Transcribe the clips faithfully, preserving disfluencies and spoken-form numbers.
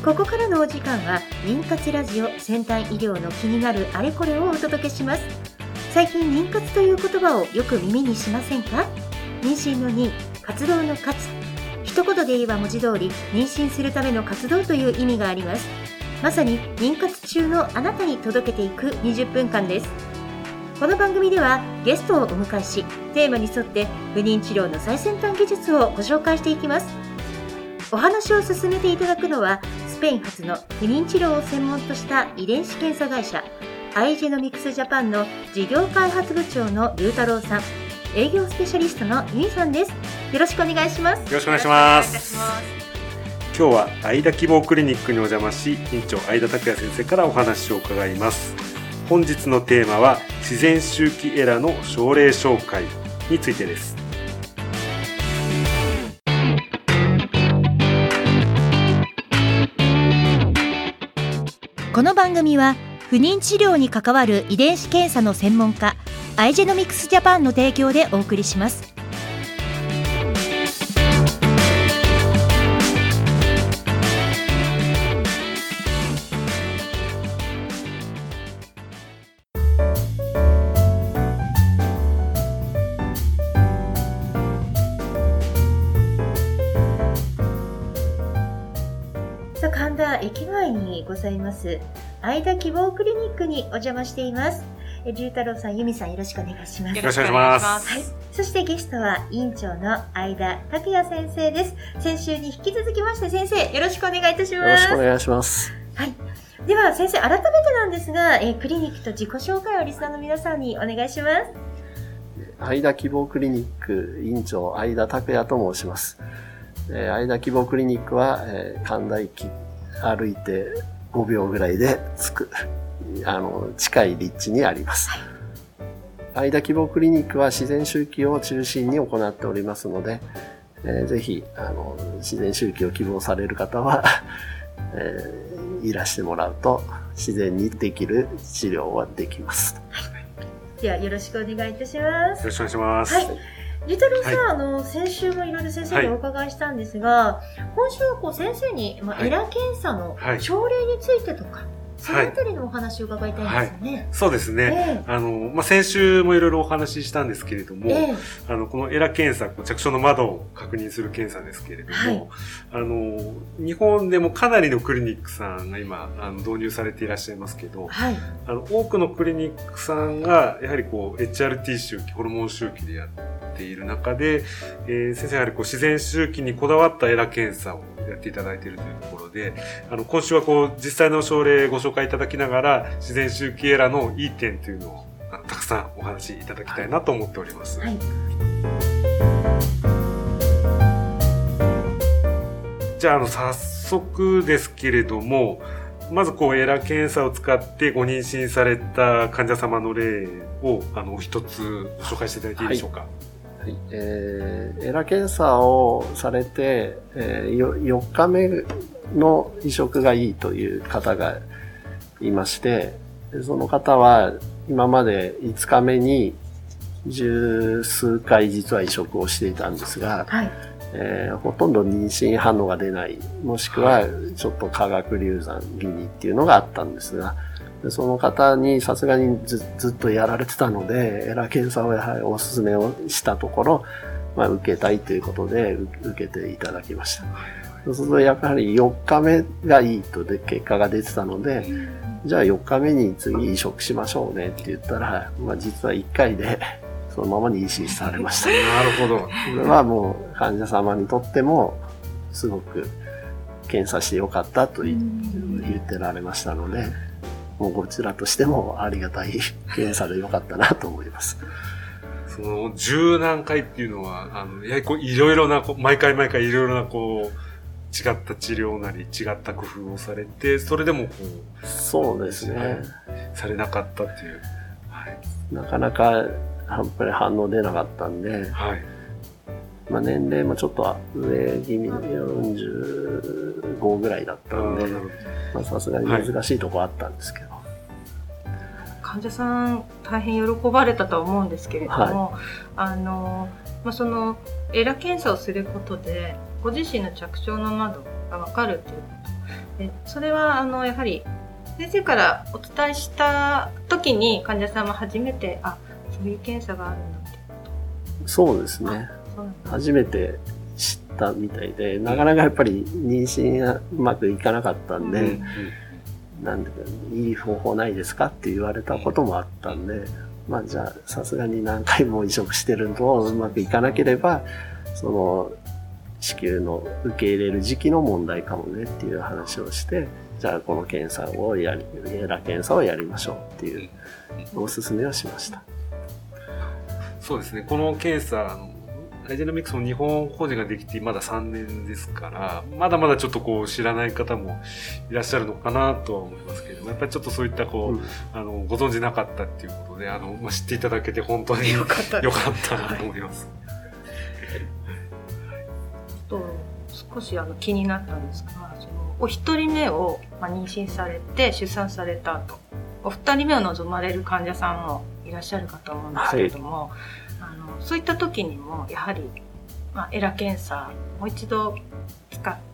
ここからのお時間は妊活ラジオ先端医療の気になるあれこれをお届けします。最近妊活という言葉をよく耳にしませんか？妊娠の妊、活動の活、一言で言えば文字通り妊娠するための活動という意味があります。まさに妊活中のあなたに届けていくにじゅっぷんかんです。この番組ではゲストをお迎えし、テーマに沿って不妊治療の最先端技術をご紹介していきます。お話を進めていただくのはスペイン発の不妊治療を専門とした遺伝子検査会社アイジェノミクスジャパンの事業開発部長の龍太郎さん、営業スペシャリストのゆいさんです。よろしくお願いします。 よろしくお願いします。今日は愛田希望クリニックにお邪魔し、院長愛田拓也先生からお話を伺います。本日のテーマは自然周期エラの症例紹介についてです。 この番組は不妊治療に関わる遺伝子検査の専門家アイジェノミクスジャパンの提供でお送りします。神田駅前にございます愛田希望クリニックにお邪魔しています。龍太郎さん、由美さん、よろしくお願いします。 よろしくお願いします。 はい、そしてゲストは院長の愛田拓也先生です。先週に引き続きまして先生、よろしくお願いいたします。 よろしくお願いします。 はい、では先生、改めてなんですが、えー、クリニックと自己紹介をリスナーの皆さんにお願いします。 愛田希望クリニック院長愛田拓也と申します。えー、愛田希望クリニックは、えー、神田駅歩いてごびょうぐらいで着く、あの、近い立地にあります。はい、愛田希望クリニックは自然周期を中心に行っておりますので、えー、ぜひ、あの、自然周期を希望される方は、えー、いらしてもらうと自然にできる治療はできます。 はい、ではよろしくお願いいたします。 よろしくお願いします。 はい、龍太郎さん、 はい、 あの先週もいろいろ先生にお伺いしたんですが、はい、今週はこう先生に、まあ、エラ検査の症例についてとか、はい、そのあたりのお話を伺いたいんですよね。はいはい、 そうですね。えー、あの、まあ、先週もいろいろお話ししたんですけれども、えー、あの、このエラ検査、着床の窓を確認する検査ですけれども、はい、あの、日本でもかなりのクリニックさんが今、あの導入されていらっしゃいますけど、はい、あの、多くのクリニックさんが、やはりこう、エイチアールティー 周期、ホルモン周期でやっている中で、えー、先生やはりこう、自然周期にこだわったエラ検査をやっていただいているというところで、あの、今週はこう、実際の症例ご紹介いただきながら、自然周期エラのいい点というのをあのたくさんお話しいただきたいなと思っております。はい、じゃあ、あの、早速ですけれども、まずこう、エラ検査を使ってご妊娠された患者様の例を、あの、一つご紹介していただいていいでしょうか。はいはい、えー、エラ検査をされて、えー、よっかめの移植がいいという方がいまして、その方は今までいつかめに十数回実は移植をしていたんですが、はい、えー、ほとんど妊娠反応が出ない、もしくはちょっと化学流産気味っていうのがあったんですが、その方にさすがに ず, ずっとやられてたので、エラ検査をやはりお勧めをしたところ、まあ、受けたいということで受けていただきました。そうするとやはりよっかめがいいとで結果が出てたので、じゃあよっかめに次移植しましょうねって言ったら、まあ、実はいっかいでそのまま妊娠されました。 なるほど。これはもう患者様にとってもすごく検査してよかったと言ってられましたので、もうこちらとしてもありがたい検査でよかったなと思います。 その十何回っていうのは、あの、やはりこういろいろな、毎回毎回いろいろなこう、違った治療なり違った工夫をされて、それでもこう、そうですね。 されなかったっていう。 はい、なかなか、やっぱり反応出なかったんで、はい、まあ年齢もちょっと上気味でよんじゅうごぐらいだったんで、まあさすがに難しいとこあったんですけど。はい、 患者さん大変喜ばれたとは思うんですけれども、はい、あの、まあ、そのエラ検査をすることでご自身の着床の窓が分かるということ、 でそれはあのやはり先生からお伝えした時に患者さんも初めてあそういう検査があるんだって。 そうですね。初めて知ったみたいで、なかなかやっぱり妊娠がうまくいかなかったんで、うんうん、なんでいい方法ないですかって言われたこともあったんで、まあじゃあさすがに何回も移植してるとうまくいかなければ、その子宮の受け入れる時期の問題かもねっていう話をして、じゃあこの検査をやり、エラ検査をやりましょうっていうお勧めをしました。 そうですね。この検査、アイジェノミクスの日本法人ができてまださんねんですから、まだまだちょっとこう知らない方もいらっしゃるのかなとは思いますけれども、やっぱりちょっとそういったこう、うん、あの、ご存知なかったっていうことで、あの、まあ、知っていただけて本当によかったよかったなと思います。 と少しあの気になったんですが、そのお一人目を、まあ、妊娠されて出産された後、お二人目を望まれる患者さんもいらっしゃるかと思うんですけれども、はい、あのそういった時にもやはり、まあ、エラ検査もう一度使って、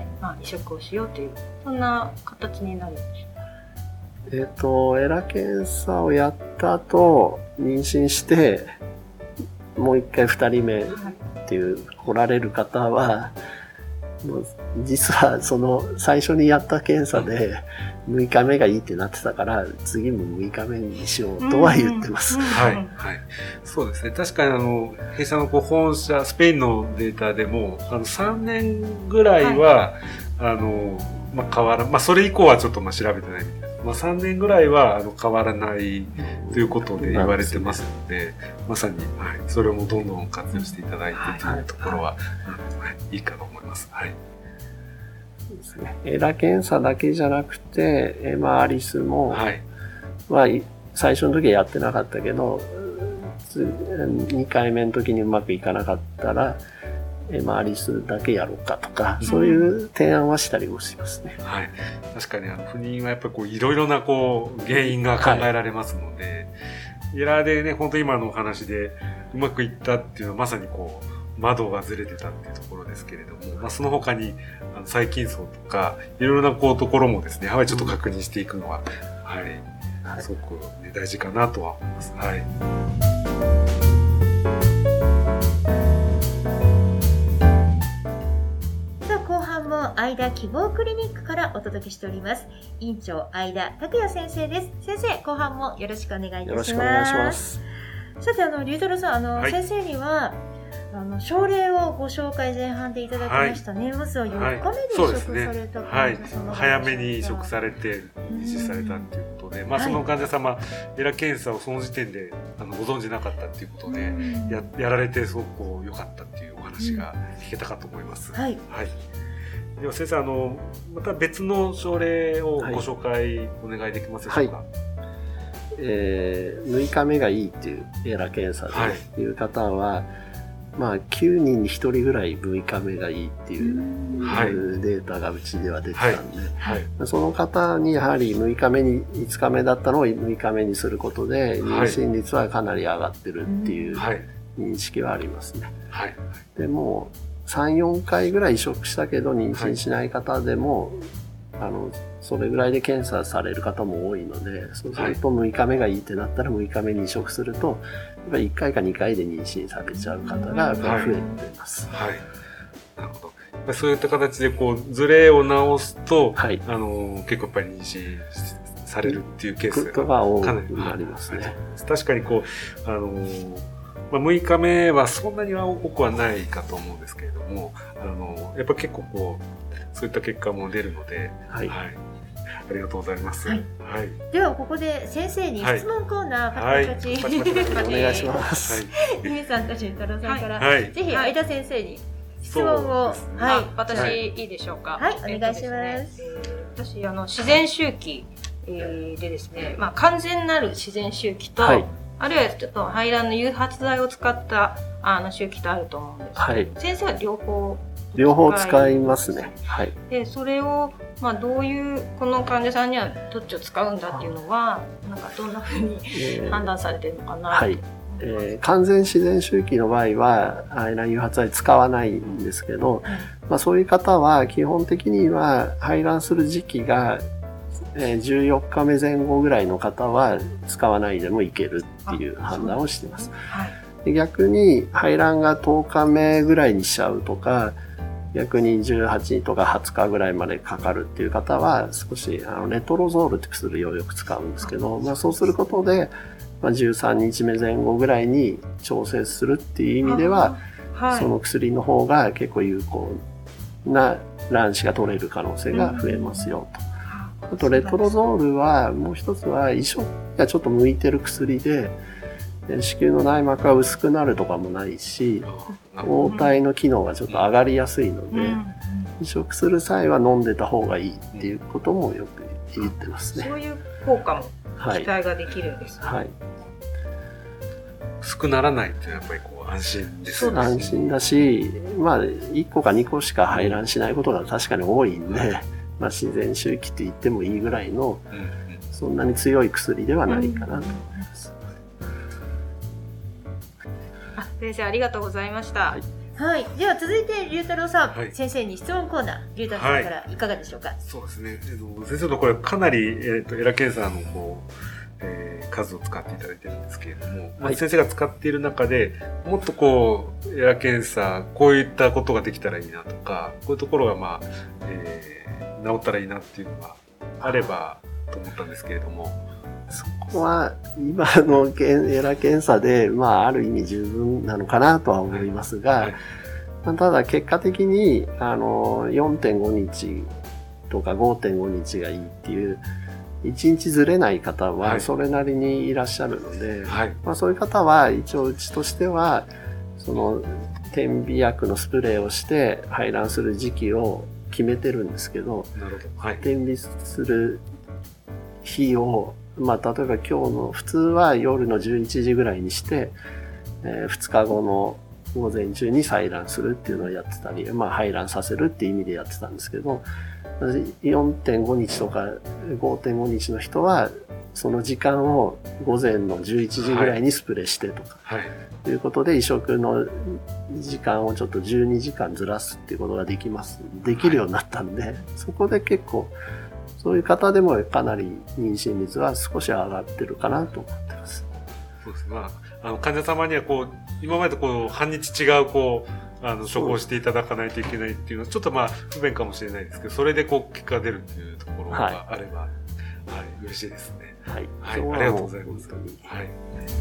まあ、移植をしようというそんな形になるんでしょうか。 えっとエラ検査をやった後妊娠してもう一回二人目っていう来られる方は、もう実はその最初にやった検査でむいかめがいいってなってたから次もむいかめにしようとは言ってます。 はいはい。そうですね。確かにあの弊社のこう本社スペインのデータでもあのさんねんぐらいは、はい、あのまあ変わらまあそれ以降はちょっとまあ調べてないみたいな。まあさんねんぐらいはあの変わらないということで言われてますので、まさに、はい、それもどんどん活用していただいてというところは、はいはい、いいかと思います。はい。 そうですね。エラ検査だけじゃなくて、エマアリスも、はい、まあ最初の時はやってなかったけど、にかいめの時にうまくいかなかったら、エマアリスだけやろうかとか、そういう提案はしたりもしますね。 はい。確かにあの不妊はやっぱりこういろいろなこう原因が考えられますので、はい、エラーでね、本当今のお話でうまくいったっていうのはまさにこう窓がずれてたっていうところですけれども、まあその他にあの細菌層とかいろいろなこうところもですね、やはりちょっと確認していくのは、はい、はい、すごく、ね、大事かなとは思います。はい。 相田希望クリニックからお届けしております。院長相田拓也先生です。先生、後半もよろしくお願いいたします。 よろしくお願いします。 さて、あの龍太郎さん、あの、はい、先生にはあの症例をご紹介前半でいただきました。はい、まずはよっかめで移植された患者様、 はい、早めに移植されて妊娠されたということで、まあその患者様、はい、エラ検査をその時点であのご存じなかったということで、や, やられてすごく良かったっていうお話が聞けたかと思います。 はい。 はい。では先生、あのまた別の症例をご紹介お願いできますでしょうか。はい、 えー、むいかめがいいっていうエラ検査でいう方は、はい、まあきゅうにんにひとりぐらいむいかめがいいっていうデータがうちでは出てたんで、はいはい、その方にやはりむいかめにいつかめだったのをむいかめにすることで妊娠率はかなり上がってるっていう認識はありますね。 はい、 でもさん、よんかいぐらい移植したけど妊娠しない方でも、はい、あのそれぐらいで検査される方も多いので、そうするとむいかめがいいってなったらむいかめに移植するとやっぱりいっかいかにかいで妊娠されちゃう方が増えてます。 はい、はい、なるほど。そういった形でこうズレを直すと、はい、あの結構やっぱり妊娠されるっていうケースが多くなりますね。 確かにこうあのまあ、むいかめはそんなには多くはないかと思うんですけれども、あのやっぱ結構こうそういった結果も出るので、はい、はい、ありがとうございます。はいはい、ではここで先生に質問コーナー、 はい、パチパチお願いします。 ゆみさんとしんたろうさんから、はい、ぜひ相田先生に質問を、 ね、はい、私、はい、いいでしょうか。 はい、お願いします。えー、私あの自然周期、えー、でですね、まあ完全なる自然周期と、はい、あるいはちょっと排卵の誘発剤を使ったあの周期とあると思うんですけど、はい、先生は両方両方使いますね。はい。 でそれをまあどういうこの患者さんにはどっちを使うんだっていうのはなんかどんな風に判断されてるのかなと思うんえー、完全自然周期の場合は排卵誘発剤使わないんですけど、まあ、そういう方は基本的には排卵する時期がじゅうよっかめ前後ぐらいの方は使わないでもいけるっていう判断をしています。で逆に排卵がとおかめぐらいにしちゃうとか、逆にじゅうはちとかはつかぐらいまでかかるっていう方は少しあのレトロゾールって薬をよく使うんですけど、まあ、そうすることで、まあ、じゅうさんにちめ前後ぐらいに調整するっていう意味では、はい、その薬の方が結構有効な卵子が取れる可能性が増えますよと。あとレトロゾールはもう一つは移植がちょっと向いてる薬で、子宮の内膜が薄くなるとかもないし、黄体の機能がちょっと上がりやすいので、移植する際は飲んでた方がいいっていうこともよく言ってますね。 そういう効果も期待ができるんですね。はい。 薄くならないってやっぱりこう安心ですよね。 安心だし、まあいっこかにこしか排卵しないことが確かに多いんで、まあ自然周期って言ってもいいぐらいの、うんうん、そんなに強い薬ではないかなと思います。 うん、あ、先生ありがとうございました。 はい。はい、では続いて龍太郎さん、はい、先生に質問コーナー、龍太郎さんからいかがでしょうか。はい、 そうですね。えー、先生のこれかなりえっ、ー、とエラ検査のこう、えー、数を使っていただいてるんですけれども、はいまあ、先生が使っている中でもっとこうエラ検査こういったことができたらいいなとか、こういうところがまあ、えー、治ったらいいなっていうのがあればと思ったんですけれども。 そこは今のエラ検査で、まあ、ある意味十分なのかなとは思いますが、はいはい、ただ結果的にあの よんてんごにちとか ごてんごにちがいいっていういちにちずれない方はそれなりにいらっしゃるので、はいまあ、そういう方は一応うちとしてはその点鼻薬のスプレーをして排卵する時期を決めてるんですけど、 なるほど、はい、 点鼻する日をまあ、例えば今日の普通は夜のじゅういちじぐらいにして、えー、ふつかごの午前中に採卵するっていうのをやってたり、まあ排卵させるっていう意味でやってたんですけど、よんてんごにちとか ごてんごにちの人はその時間を午前のじゅういちじぐらいにスプレーしてとか、はいはい、ということで移植の時間をちょっとじゅうにじかんずらすっていうことができます。できるようになったんで、はい、そこで結構そういう方でもかなり妊娠率は少し上がってるかなと思ってます。 そうですね。まあ、あの患者様にはこう今までとこう半日違うこうあの処方していただかないといけないっていうのはちょっとまあ不便かもしれないですけど、それでこう結果が出るっていうところがあれば、はい、はい、嬉しいですね。 はい、 はい、ありがとうございます。はい。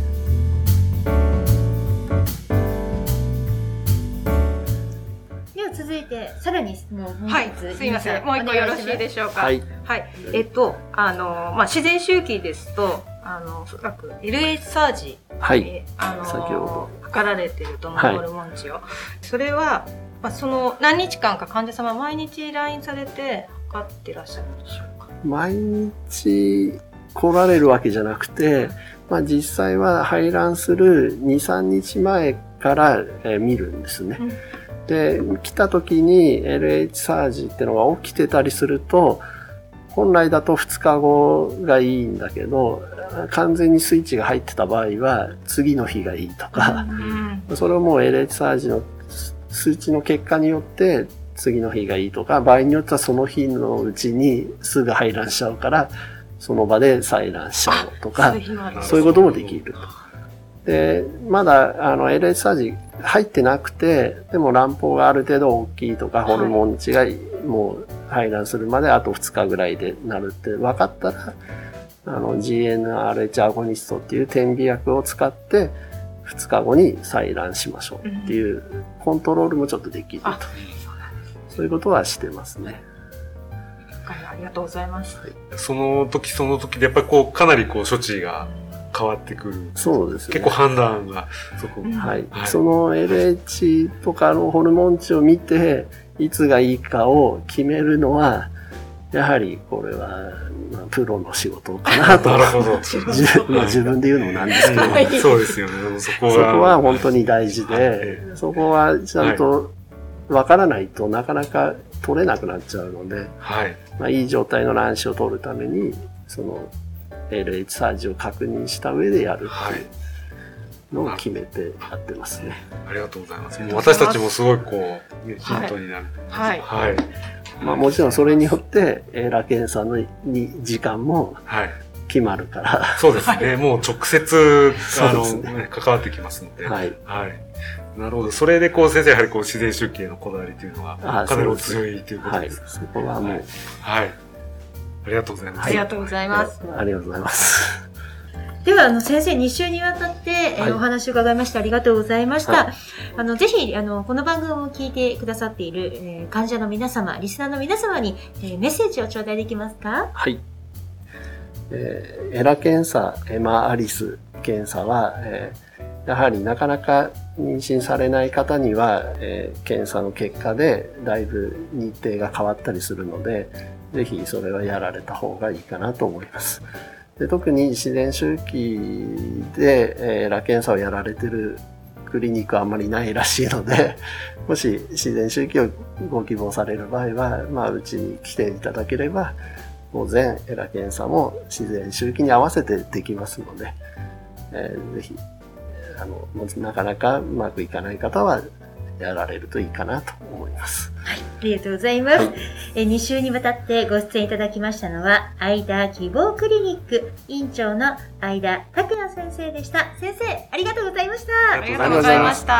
続いてさらにもうはい、すいません、もう一個よろしいでしょうか。 はい、 はい、えっとあのまあ自然周期ですとあのおそらく エルエイチ サージ、 はい、 えー、あの先ほど測られていると思うホルモン値を、はい、それはまあその何日間か患者様毎日来院されて測ってらっしゃるんでしょうか。 毎日来られるわけじゃなくて、まあ実際は排卵する にさんにちまえから、えー、見るんですね。うんで、来た時に エルエイチ サージってのが起きてたりすると、本来だとふつかごがいいんだけど、完全にスイッチが入ってた場合は次の日がいいとか、うん、それをもう エルエイチ サージの数値の結果によって次の日がいいとか、場合によってはその日のうちにすぐ排卵しちゃうから、その場で採卵しちゃおうとか、そういうこともできると。で、まだ、あの、エルエイチ サージ入ってなくて、でも卵胞がある程度大きいとか、ホルモン値がもう排卵するまであとふつかぐらいでなるって分かったら、あの、ジーエヌアールエイチ アゴニストっていう点鼻薬を使って、ふつかごに採卵しましょうっていうコントロールもちょっとできると。そういうことはしてますね。 ありがとうございます。はい、 その時その時でやっぱりこう、かなりこう、処置が、変わってくる。 そうですね。 結構判断がそこ、 はい。はい。その エルエイチ とかのホルモン値を見て、いつがいいかを決めるのは、やはりこれは、まあ、プロの仕事かなと。 なるほど。 まあ、自分で言うのもなんですけど。はい、 そうですよね。そこは。 そこは本当に大事で、はい、そこはちゃんとわからないとなかなか取れなくなっちゃうので、はい。まあ、いい状態の卵子を取るために、その、エルエイチ サージを確認した上でやるっていう。はい、 のを決めてやってますね。 ありがとうございます。もう私たちもすごいこう、ね、ヒントになる。 はい。 はい。 まあもちろんそれによってエラ検査のに時間も決まるから、 はい、そうですね。もう直接あの、ね、関わってきますので、 はい。 はい。なるほど。それでこう先生やはりこう自然周期へのこだわりというのはかなりお強いということです。 はい。そこはもう、はい、 はい。ありがとうございます。 ありがとうございます。 ありがとうございます。 では、あの、先生、に週にわたって、はい、えー、お話を伺いまして、ありがとうございました。はい、あの、ぜひ、あの、この番組を聞いてくださっている、えー、患者の皆様、リスナーの皆様に、えー、メッセージを頂戴できますか？ はい。えー、エラ検査、エマアリス検査は、えー、やはりなかなか妊娠されない方には、えー、検査の結果でだいぶ日程が変わったりするので、ぜひそれはやられた方がいいかなと思います。で、特に自然周期で、えー、エラ検査をやられてるクリニックはあんまりないらしいので、もし自然周期をご希望される場合は、まあ、うちに来ていただければ、当然エラ検査も自然周期に合わせてできますので、えー、ぜひ、あの、なかなかうまくいかない方は、やられるといいかなと思います。 はい、ありがとうございます。はい、えに週にわたってご出演いただきましたのは、相田希望クリニック院長の相田拓也先生でした。先生、ありがとうございました。 ありがとうございました。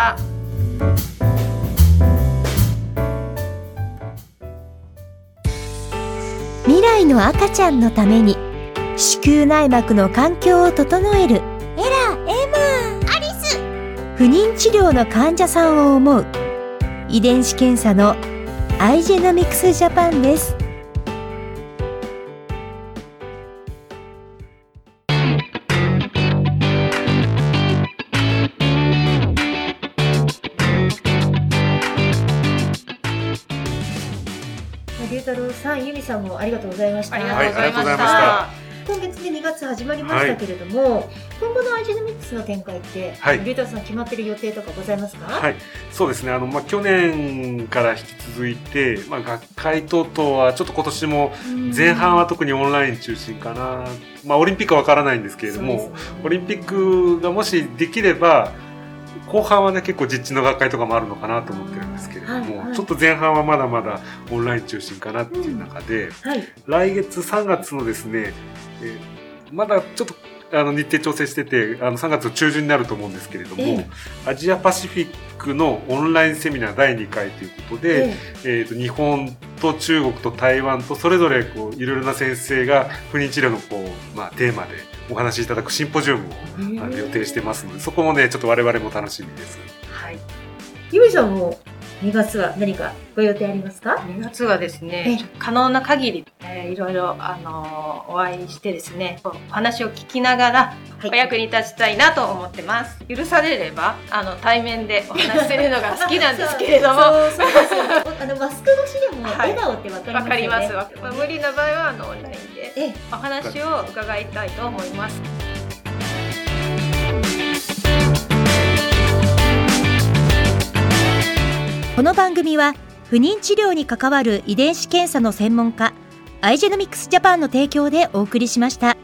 未来の赤ちゃんのために子宮内膜の環境を整えるエラ、エマ、アリス。不妊治療の患者さんを思う遺伝子検査のアイジェノミクスジャパンです。 龍太郎さん、由美さんもありがとうございました。 ありがとうございました。 今月でにがつ始まりましたけれども、はい、今後のアイジェノミクスの展開って、はい、龍太郎さん決まっている予定とかございますか？ はい、そうですね。あの、まあ、去年から引き続いて、まあ、学会等々はちょっと今年も前半は特にオンライン中心かな。まあ、オリンピックはわからないんですけれども、ね、オリンピックがもしできれば、後半はね、結構実地の学会とかもあるのかなと思ってるんですけれども、はいはい、ちょっと前半はまだまだオンライン中心かなっていう中で、うんはい、来月さんがつのですね、えー、まだちょっとあの日程調整してて、あのさんがつの中旬になると思うんですけれども、えー、アジアパシフィックのオンラインセミナーだいにかいということで、えーえー、と日本と中国と台湾とそれぞれこういろいろな先生が不妊治療のこう、まあ、テーマでお話しいただくシンポジウムを、えー、あの予定してますので、そこもねちょっと我々も楽しみです。 はい。由美さんもにがつは何かご予定ありますか？ にがつはですね、可能な限り、えー、いろいろ、あのー、お会いしてですね、お話を聞きながら、はい、お役に立ちたいなと思ってます。許されれば、あの、対面でお話しするのが好きなんですけれども。 そうそうそうそうあの、マスク越しでも笑顔ってわかりますよね。わ、はい、かります。 まあ、無理な場合は、あの、オンラインでお話を伺いたいと思います。 この番組は不妊治療に関わる遺伝子検査の専門家アイジェノミクスジャパンの提供でお送りしました。